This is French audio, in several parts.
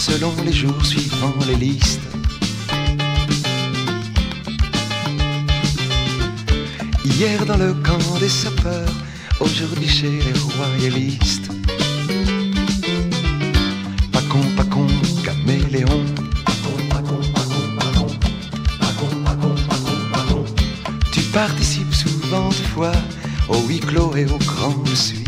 selon les jours suivant les listes. Hier dans le camp des sapeurs, aujourd'hui chez les royalistes. Pas con, caméléon. Tu participes souvent de fois au huis clos et aux grandes suites.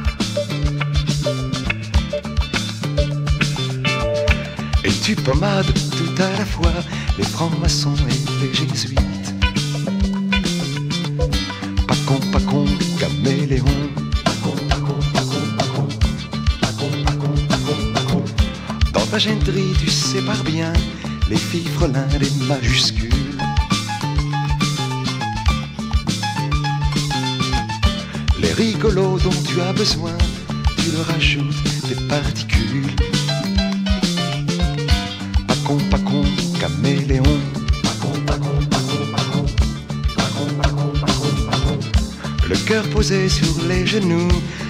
Et tu pommades tout à la fois les francs-maçons et les jésuites. Pas con, caméléon. Dans ta gênerie tu sépares bien les filles frelins des majuscules. Les rigolos dont tu as besoin, tu leur ajoutes des particules. Pas con, caméléon. Le cœur posé sur les genoux.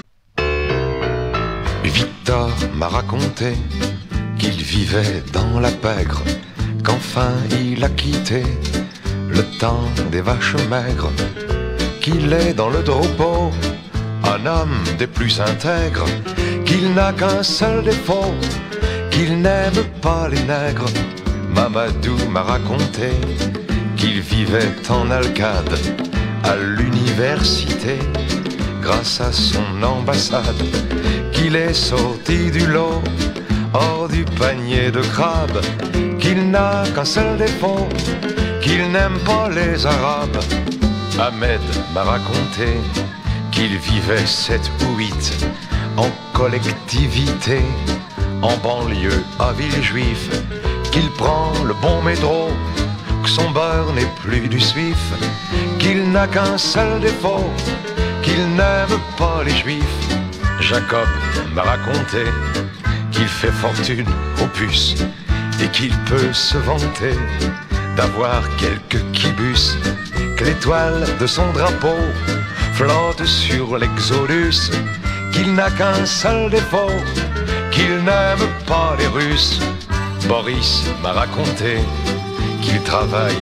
Victor m'a raconté qu'il vivait dans la pègre, qu'enfin il a quitté le temps des vaches maigres, qu'il est dans le troupeau un homme des plus intègres, qu'il n'a qu'un seul défaut, qu'il n'aime pas les nègres. Mamadou m'a raconté qu'il vivait en Alcade à l'université grâce à son ambassade, qu'il est sorti du lot hors du panier de crabes, qu'il n'a qu'un seul défaut, qu'il n'aime pas les arabes. Ahmed m'a raconté qu'il vivait 7 ou 8 en collectivité en banlieue à Villejuif, qu'il prend le bon métro, que son beurre n'est plus du suif, qu'il n'a qu'un seul défaut, qu'il n'aime pas les juifs. Jacob m'a raconté qu'il fait fortune aux puces et qu'il peut se vanter d'avoir quelques kibus, que l'étoile de son drapeau flotte sur l'Exodus, qu'il n'a qu'un seul défaut, qu'il n'aime pas les Russes. Boris m'a raconté qu'il travaille